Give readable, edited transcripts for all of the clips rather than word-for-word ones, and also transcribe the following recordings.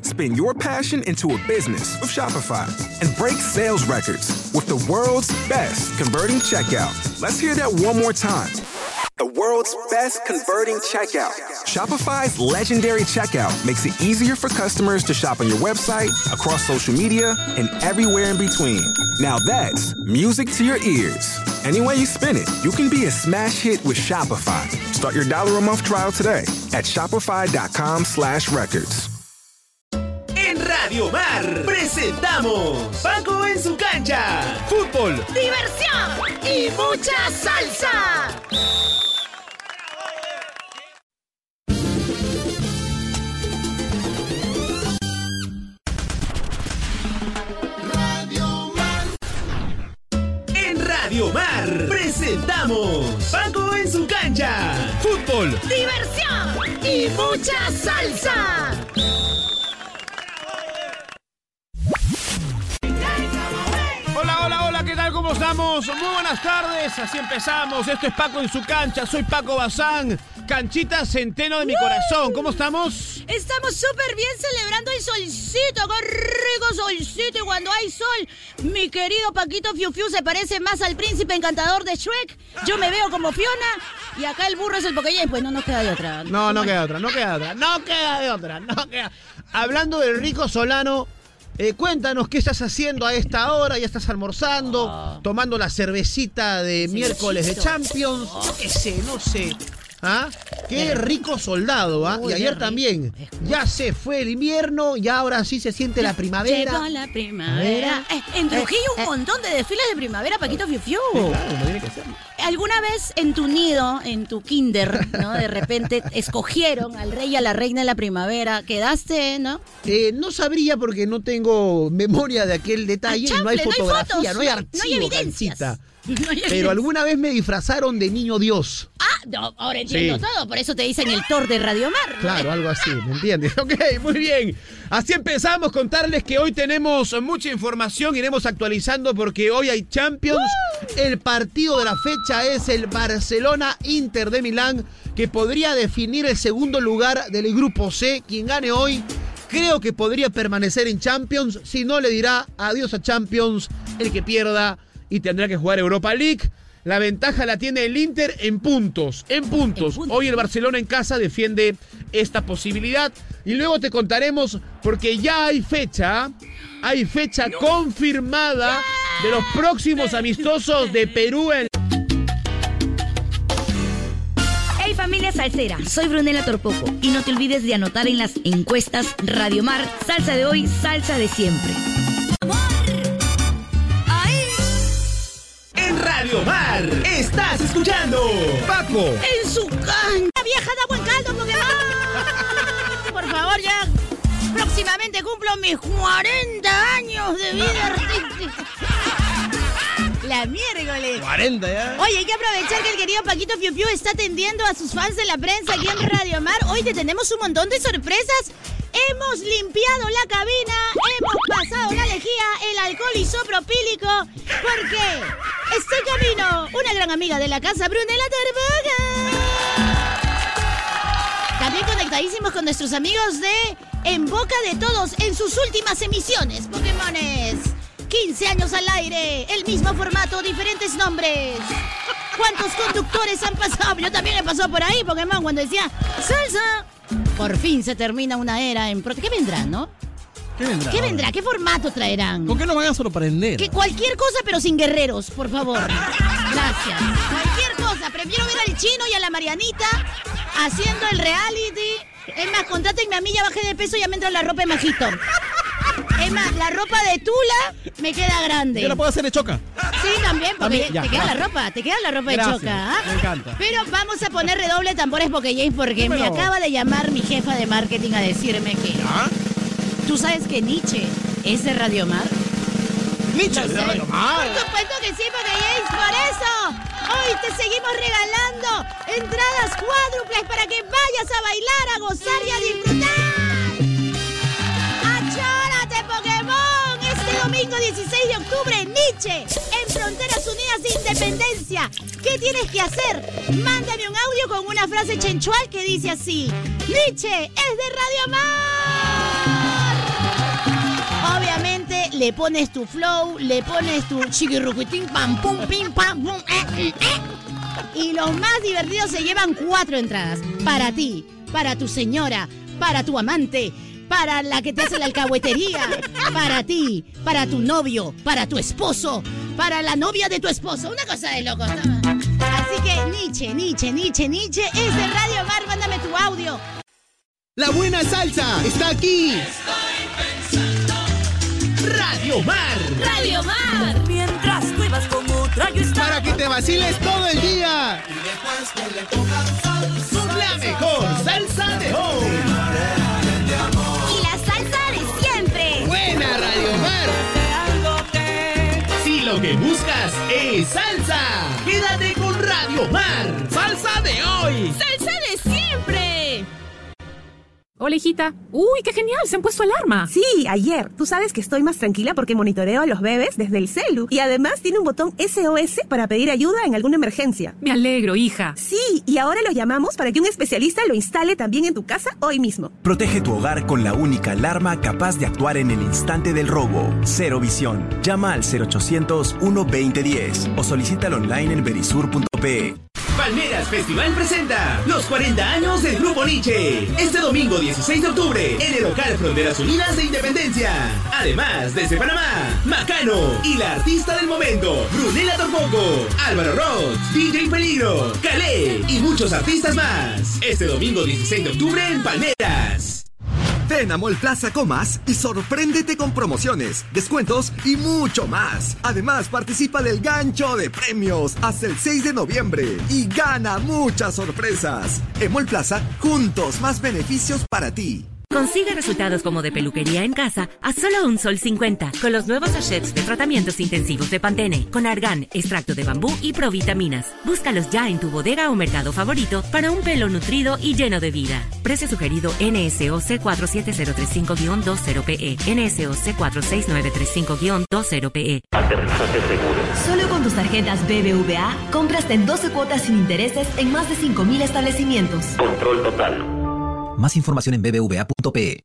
Spin your passion into a business with Shopify and break sales records with the world's best converting checkout. Let's hear that one more time. The world's best converting checkout. Shopify's legendary checkout makes it easier for customers to shop on your website, across social media, and everywhere in between. Now that's music to your ears. Any way you spin it, you can be a smash hit with Shopify. Start your $1 a month trial today at shopify.com/records. En Radio Mar presentamos Paco en su cancha. Fútbol, diversión y mucha salsa. Radio Mar presentamos Paco en su cancha. Fútbol, diversión y mucha salsa. Hola, ¿qué tal? ¿Cómo estamos? Muy buenas tardes, así empezamos. Esto es Paco en su cancha, soy Paco Bazán. Canchita Centeno de mi corazón, ¿cómo estamos? Estamos súper bien celebrando el solcito, qué rico solcito. Y cuando hay sol, mi querido Paquito Fiu Fiu se parece más al príncipe encantador de Shrek. Yo me veo como Fiona y acá el burro es el Popeye. Pues no nos queda de otra. No queda de otra. Hablando del rico Solano, cuéntanos qué estás haciendo a esta hora. ¿Ya estás almorzando? ¿Tomando la cervecita de miércoles de Champions? Yo qué sé, no sé. ¿Ah? Qué rico soldado, ¿ah? Y ayer también. Ya se fue el invierno y ahora sí se siente la primavera. Llegó la primavera. En Trujillo un montón de desfiles de primavera, Paquito Fiu Fiu. Sí, claro, no tiene que ser. ¿Alguna vez en tu nido, en tu kinder, ¿no? De repente escogieron al rey y a la reina de la primavera? ¿Quedaste, no? No sabría porque no tengo memoria de aquel detalle. No hay fotografía, no hay archivo, no hay evidencias. Canchita. Pero alguna vez me disfrazaron de niño Dios. No, ahora entiendo todo, por eso te dicen el Thor de Radio Mar. Claro, algo así, ¿me entiendes? Ok, muy bien. Así empezamos, contarles que hoy tenemos mucha información, iremos actualizando porque hoy hay Champions. El partido de la fecha es el Barcelona-Inter de Milán, que podría definir el segundo lugar del grupo C. Quien gane hoy, creo que podría permanecer en Champions. Si no, le dirá adiós a Champions el que pierda y tendrá que jugar Europa League. La ventaja la tiene el Inter en puntos. Hoy el Barcelona en casa defiende esta posibilidad. Y luego te contaremos, porque ya hay fecha confirmada de los próximos amistosos de Perú en... Hey familia salsera, soy Brunella Torpoco. Y no te olvides de anotar en las encuestas Radio Mar, salsa de hoy, salsa de siempre. Radio Mar, estás escuchando Paco en su cancha. La vieja da buen caldo, Pokémon. Por favor, ya próximamente cumplo mis 40 años de vida artística. La miércoles. 40 ya. Oye, hay que aprovechar que el querido Paquito Fiu Fiu está atendiendo a sus fans de la prensa aquí en Radio Mar. Hoy te tenemos un montón de sorpresas. Hemos limpiado la cabina, hemos pasado la lejía, el alcohol isopropílico, porque está en camino una gran amiga de la casa, Brunella Torpoco. También conectadísimos con nuestros amigos de En Boca de Todos en sus últimas emisiones, Pokémones. 15 años al aire, el mismo formato, diferentes nombres. ¿Cuántos conductores han pasado? Yo también he pasado por ahí, Pokémon, cuando decía salsa. Por fin se termina una era en... ¿Qué vendrá, no? ¿Qué vendrá? ¿Qué formato traerán? ¿Con qué nos van a sorprender? Que cualquier cosa, pero sin guerreros, por favor. Gracias. Cualquier cosa. Prefiero ver al Chino y a la Marianita haciendo el reality. Es más, contrátenme a mí, ya bajé de peso y ya me entra la ropa de Majito. Es más, la ropa de Tula me queda grande. ¿Yo la puedo hacer de Choca? Sí, también, porque te queda la ropa de Choca. ¿Ah? Me encanta. Pero vamos a poner redoble tambores porque me acaba de llamar mi jefa de marketing a decirme que... ¿Ah? ¿Tú sabes que Nietzsche es de Radio Mar? ¿Nietzsche es de Radio Mar? Por supuesto que sí, porque es por eso. Hoy te seguimos regalando entradas cuádruples para que vayas a bailar, a gozar y a disfrutar. ¡Achórate, Pokémon! Este domingo 16 de octubre, Nietzsche, en Fronteras Unidas de Independencia. ¿Qué tienes que hacer? Mándame un audio con una frase chenchual que dice así: Nietzsche es de Radio Mar. le pones tu flow, le pones tu chiquirruquitín, pam, pum, pim, pam, pum, Y los más divertidos se llevan 4 entradas. Para ti, para tu señora, para tu amante, para la que te hace la alcahuetería, para ti, para tu novio, para tu esposo, para la novia de tu esposo. Una cosa de locos. Así que Nietzsche, es de Radio Mar, mándame tu audio. La buena salsa está aquí. Radio Mar. Radio Mar. Mientras tú ibas con otra, yo estaba... Para que te vaciles todo el día. La mejor salsa de hoy. Y la salsa de siempre. Buena Radio Mar. Si lo que buscas es salsa, quédate con Radio Mar. Salsa de hoy. ¡Salsa de siempre! Hola, hijita. ¡Uy, qué genial! Se han puesto alarma. Sí, ayer. Tú sabes que estoy más tranquila porque monitoreo a los bebés desde el celu. Y además tiene un botón SOS para pedir ayuda en alguna emergencia. Me alegro, hija. Sí, y ahora lo llamamos para que un especialista lo instale también en tu casa hoy mismo. Protege tu hogar con la única alarma capaz de actuar en el instante del robo. Cero Visión. Llama al 0800-120-10 o solicítalo online en verisur.pe. Palmeras Festival presenta los 40 años del Grupo Nietzsche. Este domingo 16 de octubre en el local Fronteras Unidas de Independencia. Además, desde Panamá, Macano y la artista del momento, Brunella Torpoco, Álvaro Roth, DJ Peligro, Calé y muchos artistas más. Este domingo 16 de octubre en Palmeras. Ven a Mall Plaza Comas y sorpréndete con promociones, descuentos y mucho más. Además, participa del gancho de premios hasta el 6 de noviembre y gana muchas sorpresas. En Mall Plaza, juntos, más beneficios para ti. Consigue resultados como de peluquería en casa a solo $1.50 con los nuevos sachets de tratamientos intensivos de Pantene con argán, extracto de bambú y provitaminas. Búscalos ya en tu bodega o mercado favorito para un pelo nutrido y lleno de vida. Precio sugerido NSOC 47035-20PE, NSOC 46935-20PE. Aterrizaje seguro. Solo con tus tarjetas BBVA compras en 12 cuotas sin intereses en más de 5.000 establecimientos. Control total. Más información en bbva.pe.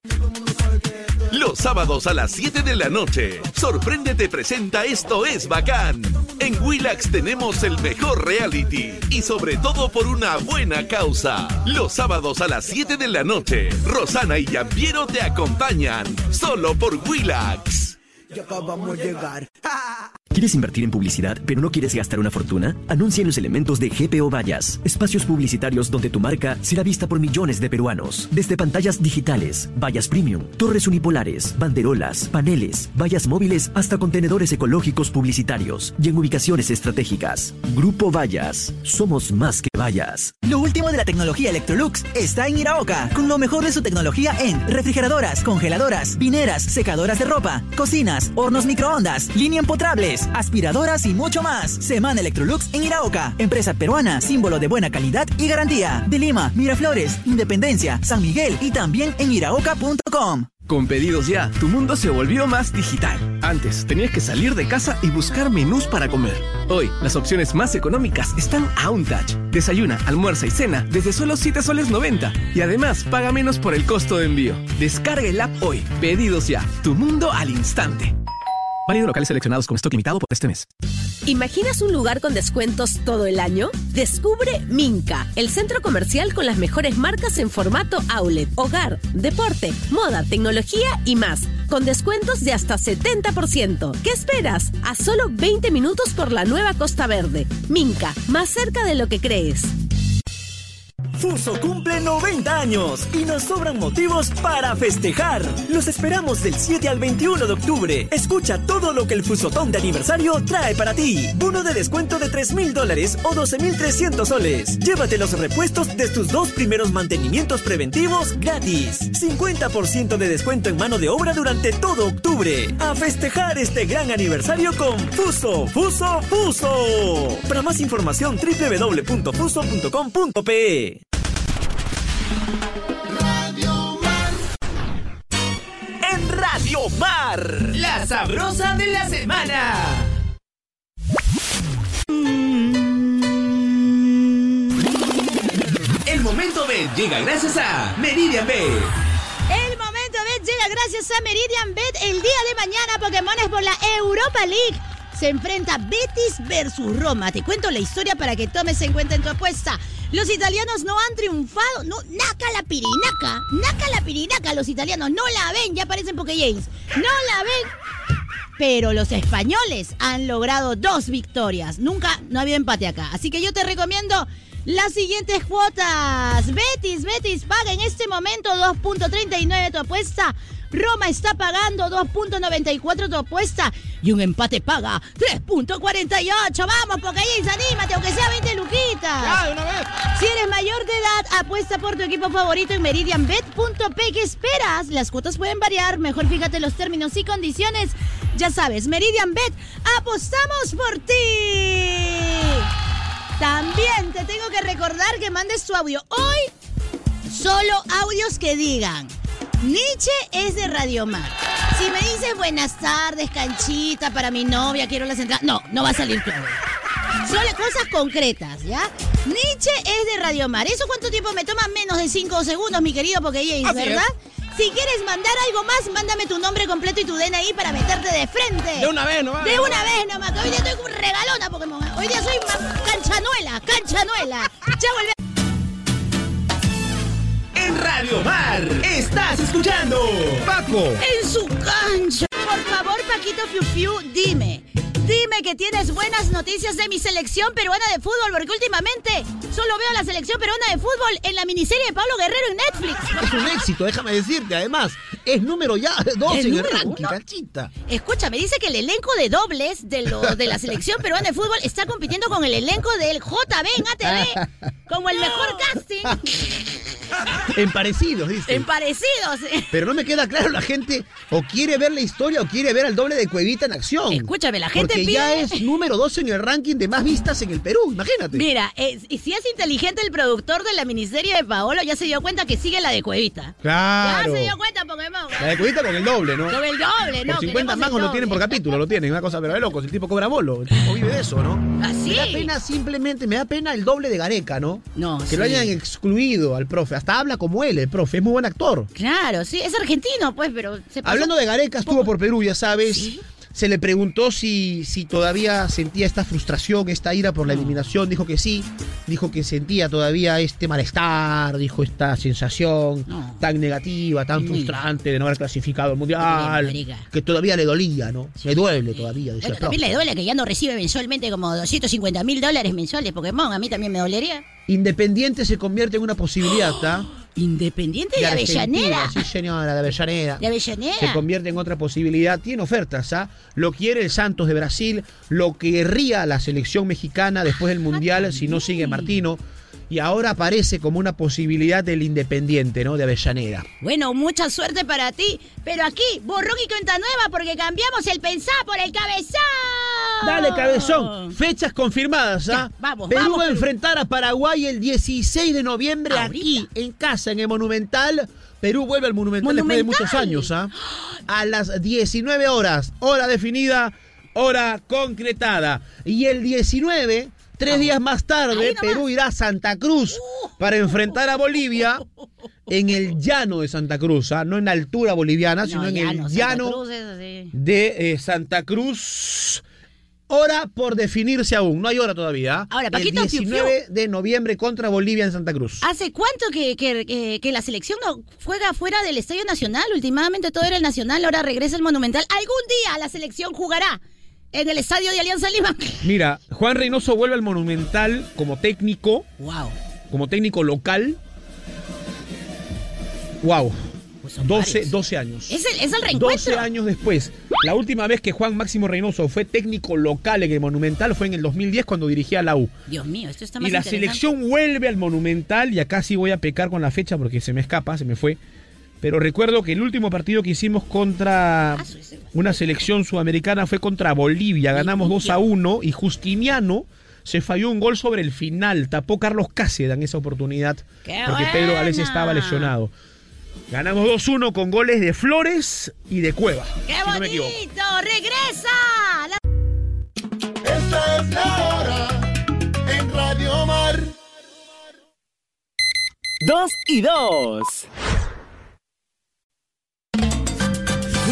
Los sábados a las 7 de la noche, Sorpréndete presenta Esto es Bacán. En Willax tenemos el mejor reality y sobre todo por una buena causa. Los sábados a las 7 de la noche, Rosana y Yampiero te acompañan, solo por Willax. Ya acabamos de llegar. ¿Quieres invertir en publicidad, pero no quieres gastar una fortuna? Anuncia en los elementos de GPO Vallas, espacios publicitarios donde tu marca será vista por millones de peruanos. Desde pantallas digitales, vallas premium, torres unipolares, banderolas, paneles, vallas móviles, hasta contenedores ecológicos publicitarios y en ubicaciones estratégicas. Grupo Vallas, somos más que vallas. Lo último de la tecnología Electrolux está en Iraoka, con lo mejor de su tecnología en refrigeradoras, congeladoras, pineras, secadoras de ropa, cocinas, hornos microondas, línea empotrables, aspiradoras y mucho más. Semana Electrolux en Iraoka, empresa peruana, símbolo de buena calidad y garantía. De Lima, Miraflores, Independencia, San Miguel y también en iraoka.com. Con Pedidos Ya, tu mundo se volvió más digital. Antes, tenías que salir de casa y buscar menús para comer. Hoy, las opciones más económicas están a un touch. Desayuna, almuerza y cena desde solo 7 soles 90. Y además, paga menos por el costo de envío. Descarga el app hoy. Pedidos Ya, tu mundo al instante. Válido locales seleccionados con stock limitado por este mes. ¿Imaginas un lugar con descuentos todo el año? Descubre Minka, el centro comercial con las mejores marcas en formato outlet, hogar, deporte, moda, tecnología y más, con descuentos de hasta 70%. ¿Qué esperas? A solo 20 minutos por la nueva Costa Verde. Minka, más cerca de lo que crees. Fuso cumple 90 años y nos sobran motivos para festejar. Los esperamos del 7 al 21 de octubre. Escucha todo lo que el Fusotón de aniversario trae para ti. Bono de descuento de $3,000 o 12,300 soles. Llévate los repuestos de tus 2 primeros mantenimientos preventivos gratis. 50% de descuento en mano de obra durante todo octubre. A festejar este gran aniversario con Fuso, Fuso, Fuso. Para más información www.fuso.com.pe. Radio Mar, la sabrosa de la semana. El momento Bet llega gracias a Meridian Bet. El momento Bet llega Oiga, gracias a Meridian Bet, el día de mañana Pokémones por la Europa League se enfrenta Betis versus Roma. Te cuento la historia para que tomes en cuenta en tu apuesta. Los italianos no han triunfado. No, naca la pirinaca. Los italianos no la ven. Ya parecen Pokéjames. No la ven. Pero los españoles han logrado 2 victorias. Nunca, no había empate acá. Así que yo te recomiendo las siguientes cuotas. Betis paga en este momento 2.39 tu apuesta. Roma está pagando 2.94 tu apuesta. Y un empate paga 3.48. Vamos, Pokéjames, anímate, aunque sea 20 luquitas. Ya, de una vez. Si eres mayor de edad, apuesta por tu equipo favorito en meridianbet.p. ¿Qué esperas? Las cuotas pueden variar. Mejor fíjate los términos y condiciones. Ya sabes, Meridian Bet, apostamos por ti. También te tengo que recordar que mandes tu audio. Hoy, solo audios que digan: Nietzsche es de Radio Mar. Si me dices buenas tardes, canchita, para mi novia, quiero las entradas. No va a salir todo. Solo cosas concretas, ¿ya? Nietzsche es de Radio Mar. ¿Eso cuánto tiempo me toma? Menos de 5 segundos, mi querido Pokéjames, ¿verdad? Si quieres mandar algo más, mándame tu nombre completo y tu DNI para meterte de frente. De una vez nomás. De una vez nomás, que hoy día estoy como regalona, Pokémon. Hoy día soy canchanuela. Ya volvemos. En Radio Mar, estás escuchando Paco en su cancha. Por favor, Paquito Fiu Fiu, dime que tienes buenas noticias de mi selección peruana de fútbol, porque últimamente solo veo a la selección peruana de fútbol en la miniserie de Pablo Guerrero en Netflix. Es un éxito, déjame decirte. Además, es número ya 12 en el ranking, canchita. Escúchame, dice que el elenco de dobles de la selección peruana de fútbol está compitiendo con el elenco del JB en ATV como el mejor casting. En parecidos, dice. En parecidos. Pero no me queda claro, la gente o quiere ver la historia o quiere ver al doble de Cuevita en acción. Escúchame, la gente porque pide... ya es número 12 en el ranking de más vistas en el Perú, imagínate. Mira, si es inteligente el productor de la miniserie de Paolo, ya se dio cuenta que sigue la de Cuevita. Claro. Ya se dio cuenta, Pokémon. La de Cuevita con el doble, ¿no? Con el doble, ¿no? Por 50 mangos lo tienen por capítulo, lo tienen. Una cosa pero de locos. El tipo cobra bolo. El tipo vive de eso, ¿no? Así. Me da pena simplemente, me da pena el doble de Gareca, ¿no? No, que lo hayan excluido al profe. Hasta habla como él, el profe. Es muy buen actor. Claro, sí. Es argentino, pues, pero se pasó. Hablando de Gareca, estuvo por Perú, ya sabes. ¿Sí? Se le preguntó si todavía sentía esta frustración, esta ira por la eliminación. Dijo que sí. Dijo que sentía todavía este malestar. Dijo esta sensación tan negativa, tan frustrante de no haber clasificado al Mundial. Que todavía le dolía, ¿no? Le duele todavía. Bueno, también le duele que ya no recibe mensualmente como $250.000 mensuales, Pokémon. A mí también me dolería. Independiente se convierte en una posibilidad, ¿está? Independiente de Avellaneda. Sí, señora, de Avellaneda. De Avellaneda. Se convierte en otra posibilidad. Tiene ofertas, ¿ah? Lo quiere el Santos de Brasil, lo querría la selección mexicana después del Mundial si no sigue Martino. Y ahora aparece como una posibilidad del Independiente, ¿no? De Avellaneda. Bueno, mucha suerte para ti. Pero aquí, borrón y cuenta nueva porque cambiamos el pensá por el cabezón. Dale, cabezón. Fechas confirmadas, ¿ah? Vamos, Perú va a enfrentar a Paraguay el 16 de noviembre aquí, en casa, en el Monumental. Perú vuelve al Monumental después de muchos años, ¿ah? A las 19 horas. Hora definida, hora concretada. Y el 19... 3 días más tarde, Perú irá a Santa Cruz para enfrentar a Bolivia en el llano de Santa Cruz, ¿ah? No en la altura boliviana, sino en el llano de Santa Cruz. Hora por definirse aún, no hay hora todavía. Ahora, Paquito, el 19 de noviembre contra Bolivia en Santa Cruz. ¿Hace cuánto que la selección no juega fuera del Estadio Nacional? Últimamente todo era el Nacional, ahora regresa el Monumental. Algún día la selección jugará en el estadio de Alianza Lima. Mira, Juan Reynoso vuelve al Monumental como técnico. Wow. Como técnico local. Wow. Pues 12 años. Es el reencuentro. 12 años después. La última vez que Juan Máximo Reynoso fue técnico local en el Monumental fue en el 2010 cuando dirigía a la U. Dios mío, esto está más Y la selección vuelve al Monumental, y acá sí voy a pecar con la fecha porque se me escapa, se me fue. Pero recuerdo que el último partido que hicimos contra una selección sudamericana fue contra Bolivia. Ganamos 2-1 y Justiniano se falló un gol sobre el final. Tapó Carlos Cáceres en esa oportunidad porque Pedro Gálvez estaba lesionado. Ganamos 2-1 con goles de Flores y de Cueva. ¡Qué si bonito! No me equivoco. ¡Regresa! Esta es la hora en Radio Mar. 2 y 2.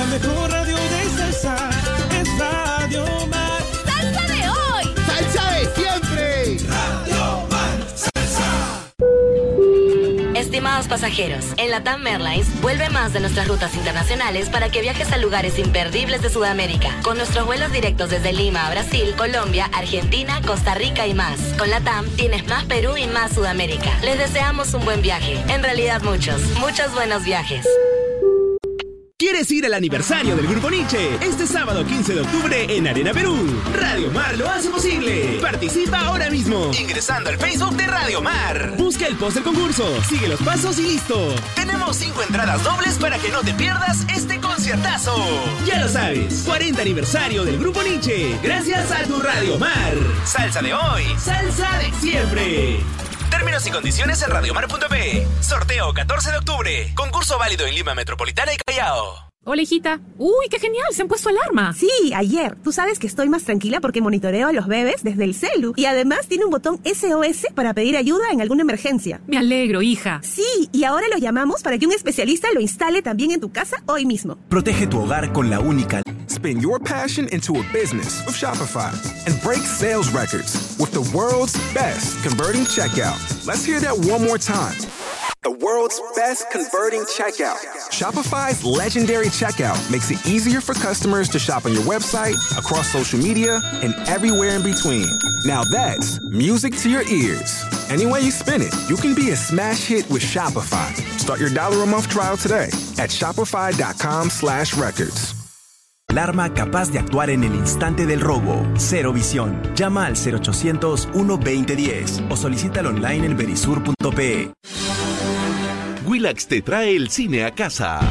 mejor radio de salsa es Radio Mar. ¡Salsa de hoy! ¡Salsa de siempre! Radio Mar, salsa. Estimados pasajeros, en LATAM Airlines vuelve más de nuestras rutas internacionales para que viajes a lugares imperdibles de Sudamérica, con nuestros vuelos directos desde Lima a Brasil, Colombia, Argentina, Costa Rica y más. Con LATAM tienes más Perú y más Sudamérica. Les deseamos un buen viaje, en realidad muchos buenos viajes. ¿Quieres ir al aniversario del Grupo Nietzsche? Este sábado 15 de octubre en Arena Perú. Radio Mar lo hace posible. Participa ahora mismo ingresando al Facebook de Radio Mar. Busca el post del concurso, sigue los pasos y listo. Tenemos 5 entradas dobles para que no te pierdas este conciertazo. Ya lo sabes, 40 aniversario del Grupo Nietzsche. Gracias a tu Radio Mar. Salsa de hoy, salsa de siempre. Términos y condiciones en radiomar.pe. Sorteo 14 de octubre. Concurso válido en Lima Metropolitana y Callao. Hola, hijita. ¡Uy, qué genial! Se han puesto alarma. Sí, ayer. Tú sabes que estoy más tranquila porque monitoreo a los bebés desde el celu. Y además tiene un botón SOS para pedir ayuda en alguna emergencia. Me alegro, hija. Sí, y ahora lo llamamos para que un especialista lo instale también en tu casa hoy mismo. Protege tu hogar con la única. Spin your passion into a business with Shopify and break sales records with the world's best converting checkout. Let's hear that one more time. The world's best converting checkout. Shopify's legendary checkout makes it easier for customers to shop on your website, across social media, and everywhere in between. Now that's music to your ears. Any way you spin it, you can be a smash hit with Shopify. Start your $1 a month trial today at shopify.com/records. Alarma capaz de actuar en el instante del robo. Cero Visión. Llama al 0800-120-10 o solicítalo online en verisur.pe. Willax te trae el cine a casa.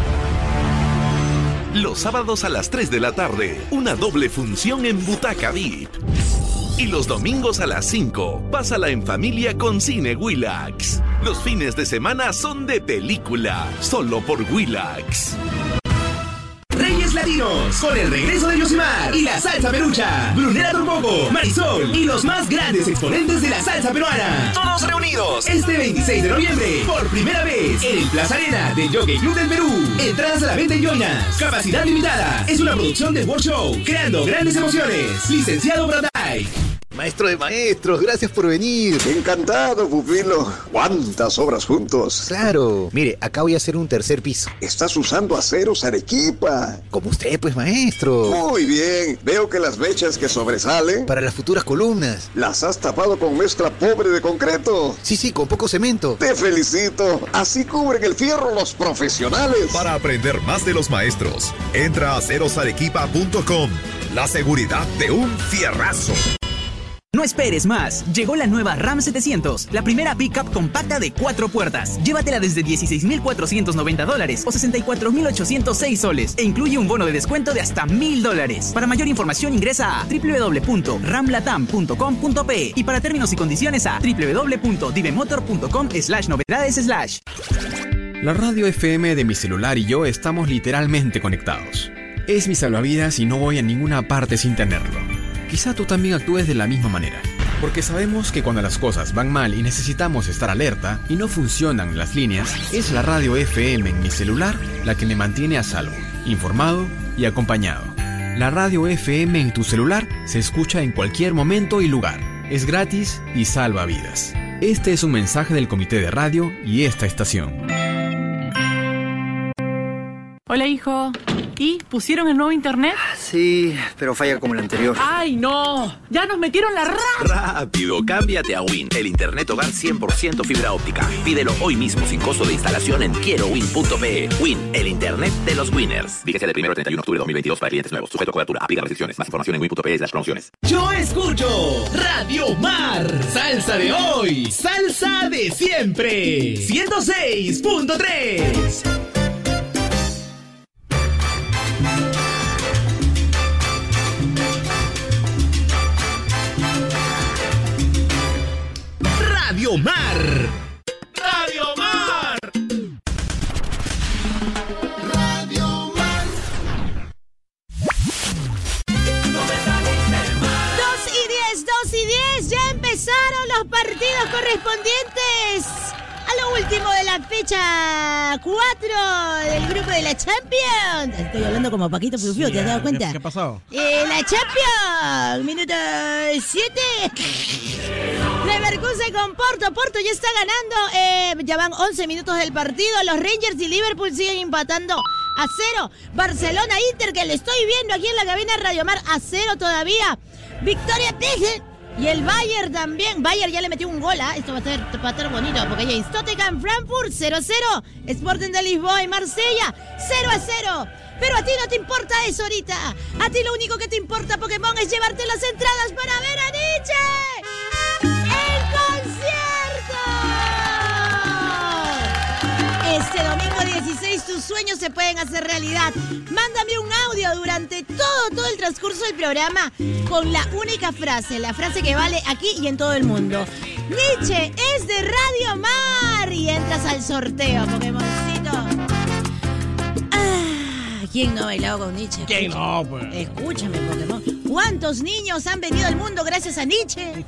Los sábados a las 3 de la tarde, una doble función en Butaca VIP. Y los domingos a las 5, pásala en familia con Cine Willax. Los fines de semana son de película, solo por Willax. Reyes Latinos, con el regreso de Yosimar y la salsa perucha, Brunella Turpoco, Marisol y los más grandes exponentes de la salsa peruana. Todos reunidos este 26 de noviembre, por primera vez, en el Plaza Arena del Jockey Club del Perú. Entradas a la venta en Yoñas, capacidad limitada. Es una producción de World Show, creando grandes emociones. Licenciado Braday. Maestro de maestros, gracias por venir. Encantado, pupilo. ¿Cuántas obras juntos? Claro. Mire, acá voy a hacer un tercer piso. Estás usando aceros Arequipa. Como usted, pues, maestro. Muy bien. Veo que las mechas que sobresalen... Para las futuras columnas. ¿Las has tapado con mezcla pobre de concreto? Sí, con poco cemento. Te felicito. Así cubren el fierro los profesionales. Para aprender más de los maestros, entra a acerosarequipa.com. La seguridad de un fierrazo. No esperes más. Llegó la nueva Ram 700, la primera pickup compacta de 4 puertas. Llévatela desde $16,490 o $64,806 soles e incluye un bono de descuento de hasta $1,000. Para mayor información ingresa a www.ramlatam.com.pe y para términos y condiciones a www.divemotor.com/novedades/. La radio FM de mi celular y yo estamos literalmente conectados. Es mi salvavidas y no voy a ninguna parte sin tenerlo. Quizá tú también actúes de la misma manera, porque sabemos que cuando las cosas van mal y necesitamos estar alerta y no funcionan las líneas, es la radio FM en mi celular la que me mantiene a salvo, informado y acompañado. La radio FM en tu celular se escucha en cualquier momento y lugar. Es gratis y salva vidas. Este es un mensaje del Comité de Radio y esta estación. Hola, hijo. ¿Y pusieron el nuevo internet? Sí, pero falla como el anterior. ¡Ay, no! ¡Ya nos metieron la ¡Rápido! Cámbiate a Win, el internet hogar 100% fibra óptica. Pídelo hoy mismo sin costo de instalación en quierowin.pe. Win, el internet de los winners. Fíjese del 1 al 31 de octubre de 2022 para clientes nuevos. Sujeto a cobertura. Aplica restricciones. Más información en win.pe/promociones. Yo escucho Radio Mar. Salsa de hoy. Salsa de siempre. 106.3. Radio Mar. Radio Mar. Radio Mar. 2:10, ya empezaron los partidos correspondientes a lo último de la fecha 4 del grupo de la Champions. Estoy hablando como Paquito Fiu, ¿te has dado cuenta? ¿Qué ha pasado? La Champions, minuto 7. Leverkusen con Porto. Porto ya está ganando. Ya van 11 minutos del partido. Los Rangers y Liverpool siguen empatando a 0. Barcelona-Inter, que le estoy viendo aquí en la cabina de Radio Mar, a 0 todavía. Victoria Tegen. Y el Bayern también. Bayern ya le metió un gol, ¿ah? Esto va a estar bonito, porque ya es Tottenham, Frankfurt, 0-0. Sporting de Lisboa y Marsella, 0-0. Pero a ti no te importa eso ahorita. A ti lo único que te importa, Pokémon, es llevarte las entradas para ver a Nietzsche. ¡El concierto! Este domingo 16 tus sueños se pueden hacer realidad. Mándame un audio durante todo el transcurso del programa con la única frase, la frase que vale aquí y en todo el mundo. Nietzsche es de Radio Mar y entras al sorteo, Pokémoncito. ¿Quién no ha bailado con Nietzsche? ¿Quién no, pues? Escúchame, Pokémon. ¿Cuántos niños han venido al mundo gracias a Nietzsche?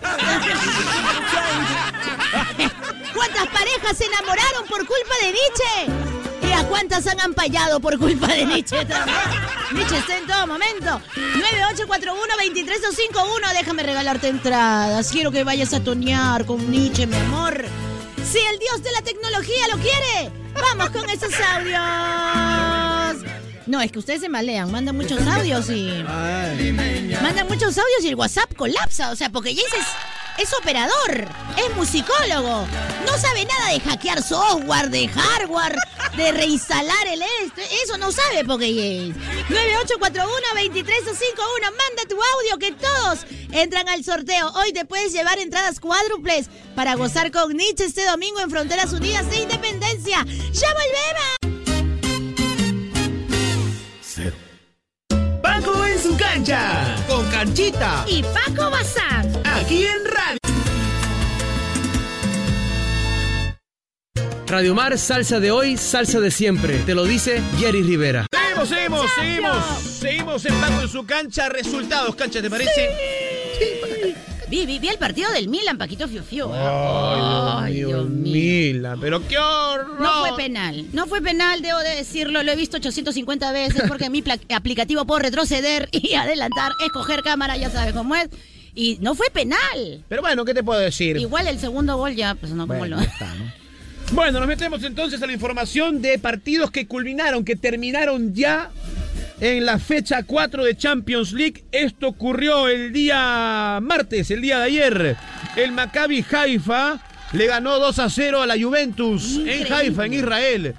¿Cuántas parejas se enamoraron por culpa de Nietzsche? ¿Y a cuántas han ampallado por culpa de Nietzsche también? Nietzsche está en todo momento. 9841-23251. Déjame regalarte entradas. Quiero que vayas a tonear con Nietzsche, mi amor. Si el dios de la tecnología lo quiere, vamos con esos audios. No, es que ustedes se malean, mandan muchos audios y... Mandan muchos audios y el WhatsApp colapsa, o sea, porque Jace es operador, es musicólogo, no sabe nada de hackear software, de hardware, de reinstalar eso no sabe porque Jace. 9841-23251, manda tu audio que todos entran al sorteo. Hoy te puedes llevar entradas cuádruples para gozar con Nietzsche este domingo en Fronteras Unidas de Independencia. ¡Ya volvemos! Paco en su cancha, con Canchita y Paco Bazán, aquí en Radio. Radio Mar, salsa de hoy, salsa de siempre. Te lo dice Jerry Rivera. Seguimos en Paco en su cancha. Resultados, Cancha, ¿te parece? Sí. Vi el partido del Milan, Paquito Fiu. Ay, Dios mío. Milan, pero qué horror. No fue penal, debo de decirlo. Lo he visto 850 veces porque en mi aplicativo puedo retroceder y adelantar, escoger cámara, ya sabes cómo es. Y no fue penal. Pero bueno, ¿qué te puedo decir? Igual el segundo gol ya, pues no, como lo... Está, ¿no? Bueno, nos metemos entonces a la información de partidos que culminaron, que terminaron ya en la fecha 4 de Champions League. Esto ocurrió el día martes, el día de ayer. El Maccabi Haifa le ganó 2-0 a la Juventus. Increíble. En Haifa, en Israel.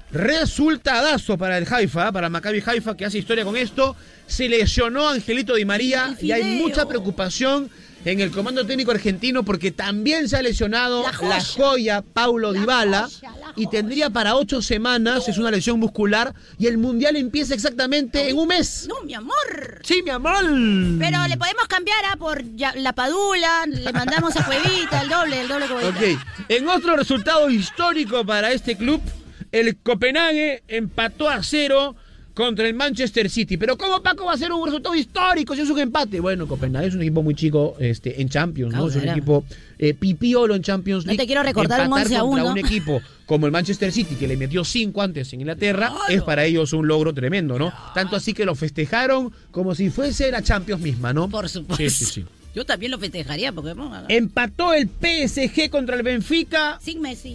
Resultadazo para el Haifa, para Maccabi Haifa, que hace historia con esto. Se lesionó Angelito Di María y hay mucha preocupación en el comando técnico argentino porque también se ha lesionado la joya Paulo Dybala y tendría para 8 semanas, es una lesión muscular y el Mundial empieza exactamente en un mes. No, mi amor. Sí, mi amor. Pero le podemos cambiar por la Padula, le mandamos a Cuevita, el doble Cuevita. Ok, en otro resultado histórico para este club, el Copenhague empató a 0 contra el Manchester City. Pero ¿cómo, Paco, va a ser un resultado histórico si es un empate? Bueno, Copenhague es un equipo muy chico en Champions, ¿no? Es un equipo pipiolo en Champions League. No te quiero recordar un 11-1. Contra un equipo como el Manchester City, que le metió 5 antes en Inglaterra, es para ellos un logro tremendo, ¿no? Tanto así que lo festejaron como si fuese la Champions misma, ¿no? Por supuesto. Sí. Yo también lo festejaría porque... Empató el PSG contra el Benfica. Sin Messi.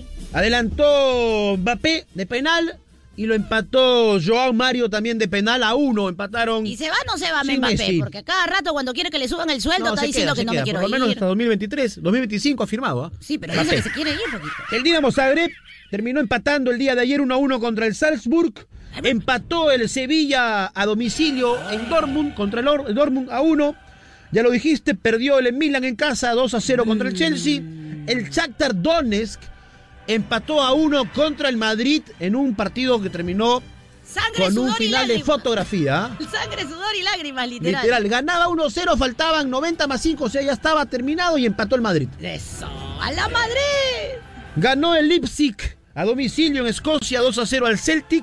Adelantó Mbappé de penal. Y lo empató Joao Mario también de penal a 1, empataron. ¿Y se va o no se va Mbappé? Messi. Porque cada rato cuando quiere que le suban el sueldo está diciendo que no me quiero ir. Por lo menos hasta 2025 ha firmado. Sí, pero dice que se quiere ir poquito. El Dinamo Zagreb terminó empatando el día de ayer 1-1 contra el Salzburg. Empató el Sevilla a domicilio en Dortmund contra el Dortmund a 1. Ya lo dijiste, perdió el Milan en casa 2-0 contra el Chelsea. El Shakhtar Donetsk empató a 1 contra el Madrid en un partido que terminó con un final de fotografía. Sangre, sudor y lágrimas, literal. Ganaba 1-0, faltaban 90 más 5, o sea, ya estaba terminado y empató el Madrid. ¡Eso! ¡A la Madrid! Ganó el Leipzig a domicilio en Escocia 2-0 al Celtic.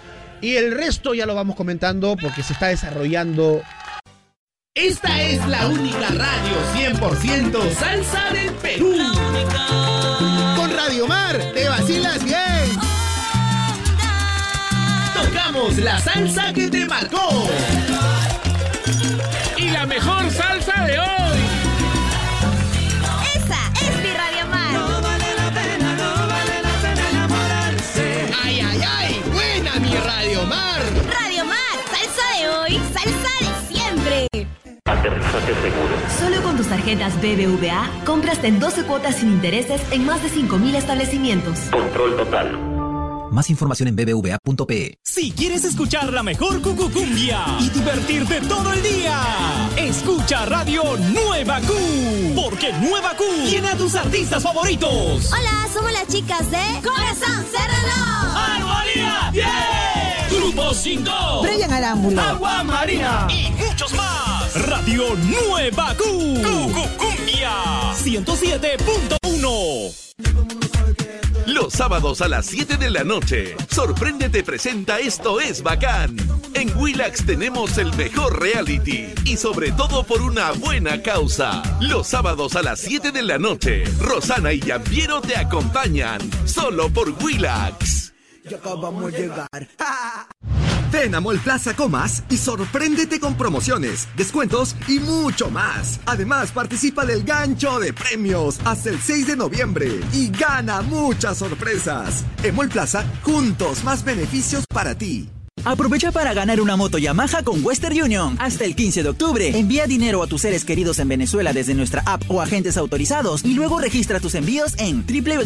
Y el resto ya lo vamos comentando porque se está desarrollando. Esta es la única radio 100% salsa del Perú. Con Radio Mar, te vacila presentamos la salsa que te marcó. Y la mejor salsa de hoy. Esa es mi Radio Mar. No vale la pena enamorarse. ¡Ay, ay, ay! ¡Buena mi Radio Mar! Radio Mar, salsa de hoy, salsa de siempre. Aterrizaje seguro. Solo con tus tarjetas BBVA compras en 12 cuotas sin intereses en más de 5.000 establecimientos. Control total. Más información en bbva.pe. Si quieres escuchar la mejor cucucumbia y divertirte todo el día, escucha Radio Nueva Q. Porque Nueva Q tiene a tus artistas favoritos. Hola, somos las chicas de Corazón Serrano, Armonía 10, Grupo 5, Brian Arámbulo, Agua Marina y muchos más. Radio Nueva Q. Cucucumbia 107.1. Los sábados a las 7 de la noche, Sorpréndete presenta Esto es Bacán. En Willax tenemos el mejor reality y sobre todo por una buena causa. Los sábados a las 7 de la noche, Rosana y Yampiero te acompañan, solo por Willax. Ya acabamos de llegar. Ven a Mall Plaza Comas y sorpréndete con promociones, descuentos y mucho más. Además, participa del gancho de premios hasta el 6 de noviembre y gana muchas sorpresas. En Mall Plaza, juntos, más beneficios para ti. Aprovecha para ganar una moto Yamaha con Western Union. Hasta el 15 de octubre, envía dinero a tus seres queridos en Venezuela desde nuestra app o agentes autorizados y luego registra tus envíos en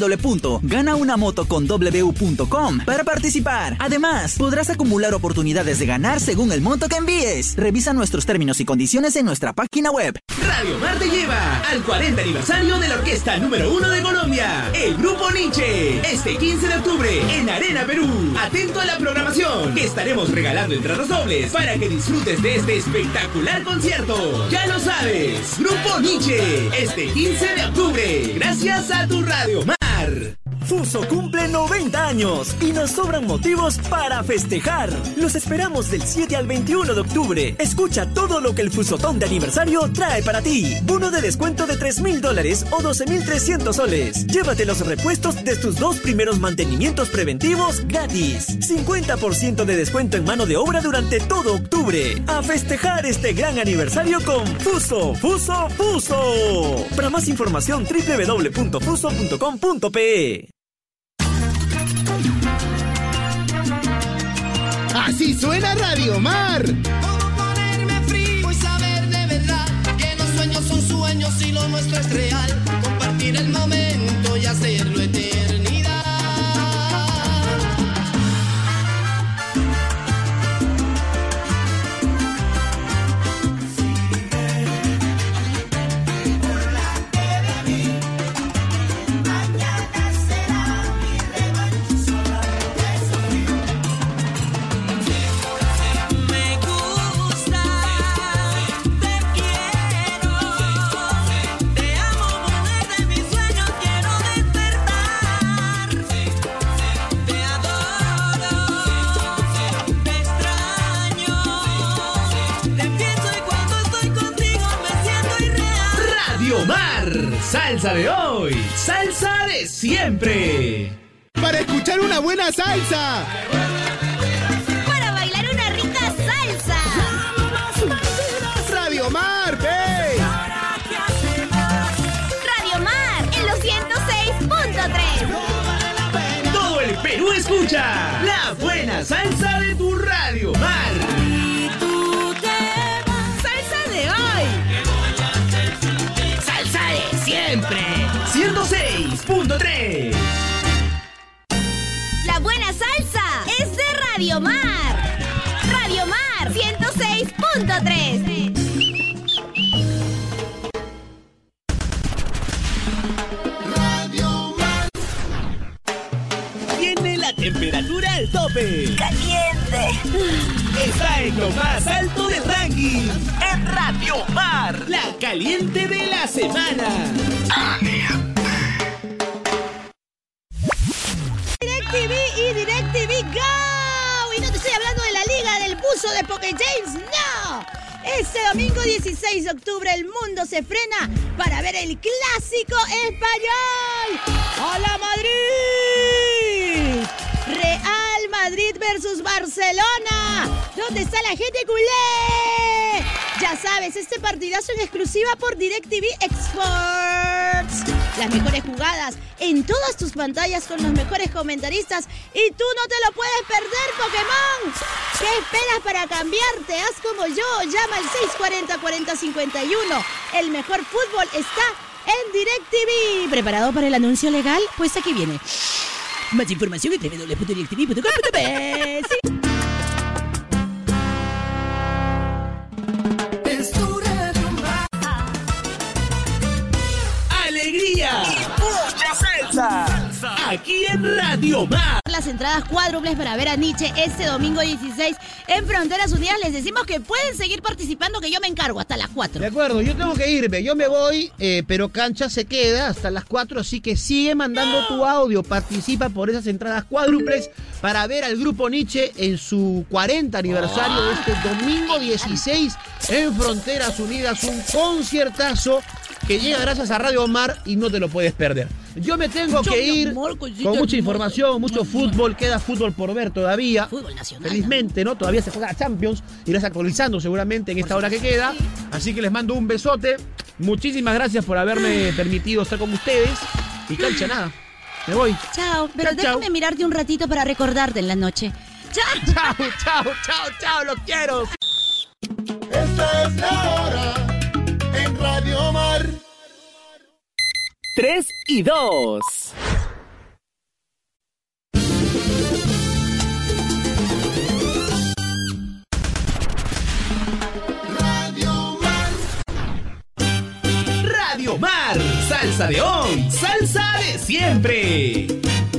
www.ganaunamotoconw.com para participar. Además, podrás acumular oportunidades de ganar según el monto que envíes. Revisa nuestros términos y condiciones en nuestra página web. Radio Mar te lleva al 40 aniversario de la orquesta número 1 de Colombia, el Grupo Nietzsche. Este 15 de octubre en Arena Perú. Atento a la programación, que estaremos regalando entradas dobles para que disfrutes de este espectacular concierto. Ya lo sabes, Grupo Nietzsche, este 15 de octubre, gracias a tu Radio Mar. Fuso cumple 90 años y nos sobran motivos para festejar. Los esperamos del 7 al 21 de octubre. Escucha todo lo que el Fusotón de aniversario trae para ti. Bono de descuento de $3,000 o 12,300 soles. Llévate los repuestos de tus 2 primeros mantenimientos preventivos gratis. 50% de descuento en mano de obra durante todo octubre. A festejar este gran aniversario con Fuso, Fuso, Fuso. Para más información www.fuso.com.pe. Así suena Radio Mar. ¿Cómo ponerme frío y saber de verdad que los sueños son sueños y lo nuestro es real? Compartir el momento y hacerlo eternidad. Salsa de hoy, salsa de siempre. Para escuchar una buena salsa. Para bailar una rica salsa. Radio Mar, hey. Radio Mar en los 106.3. Todo el Perú escucha la buena salsa de tu Radio Mar. Y tú te vas. Salsa de hoy. Salsa de siempre. 106.3. La buena salsa es de Radio Mar. Radio Mar 106.3. Tiene la temperatura al tope. ¡Caliente! Está en lo más alto del ranking. En Radio Mar, la caliente de la semana. DirecTV y DirecTV Go. Y no te estoy hablando de la liga del buzo de Pokéjames, no. Este domingo 16 de octubre el mundo se frena para ver el clásico español. ¡Hola Madrid! Real Madrid Madrid versus Barcelona. ¿Dónde está la gente culé? Ya sabes, este partidazo en exclusiva por DirecTV Exports. Las mejores jugadas en todas tus pantallas con los mejores comentaristas y tú no te lo puedes perder, Pokémon. ¿Qué esperas para cambiarte? Haz como yo, llama al 640-4051. El mejor fútbol está en DirecTV. ¿Preparado para el anuncio legal? Pues aquí viene. Más información en www.directv.com.pe. Sí. ¡Alegría! ¡Y mucha salsa! Aquí en Radio Mar. Las entradas cuádruples para ver a Nietzsche este domingo 16 en Fronteras Unidas. Les decimos que pueden seguir participando, que yo me encargo hasta las 4. De acuerdo, yo tengo que irme. Yo me voy, pero Cancha se queda hasta las 4. Así que sigue mandando tu audio. Participa por esas entradas cuádruples para ver al grupo Nietzsche en su 40 aniversario este domingo 16 en Fronteras Unidas. Un conciertazo que llega gracias a Radio Mar y no te lo puedes perder. Yo me tengo que ir con mucha información, mucho fútbol, queda fútbol por ver todavía. Fútbol nacional. Felizmente, ¿no? Todavía se juega Champions, irás actualizando seguramente en esta hora que queda. Así que les mando un besote. Muchísimas gracias por haberme permitido estar con ustedes. Y Cancha, nada, me voy. Chao, pero déjame mirarte un ratito para recordarte en la noche. Chao. Chao, chao, chao, chao, los quiero. Esta es la hora en Radio Mar. 3 y 2. Radio Mar. Radio Mar. Salsa de hoy, salsa de siempre.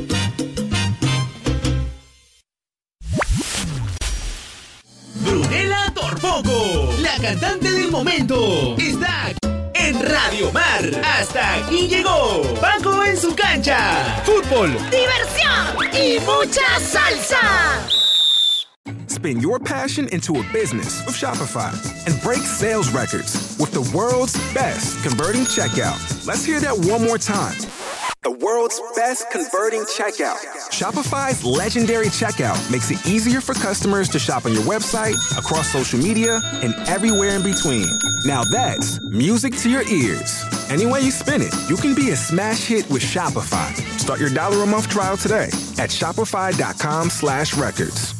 Brunella Torpoco, la cantante del momento, está en Radio Mar. Hasta aquí llegó Paco en su cancha. Fútbol, diversión y mucha salsa. Spin your passion into a business with Shopify and break sales records with the world's best converting checkout. Let's hear that one more time. The world's best converting checkout. Shopify's legendary checkout makes it easier for customers to shop on your website, across social media, and everywhere in between. Now that's music to your ears. Any way you spin it, you can be a smash hit with Shopify. Start your $1 a month trial today at shopify.com/records.